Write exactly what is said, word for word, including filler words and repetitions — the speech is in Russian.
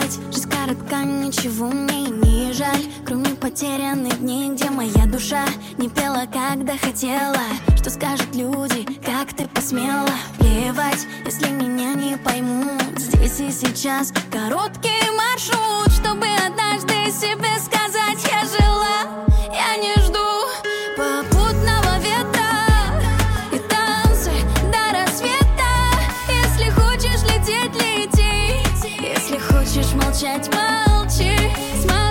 плевать, жизнь коротка, ничего мне и не жаль. Кроме потерянных дней, где моя душа не пела, когда хотела. Что скажут люди, как ты посмела? Плевать, если меня не поймут. Здесь и сейчас короткий маршрут, чтобы однажды себе сказать: я жила, я не жду попутного ветра и танцы до рассвета. Если хочешь лететь, лети, если хочешь молчать, молчи. Смотри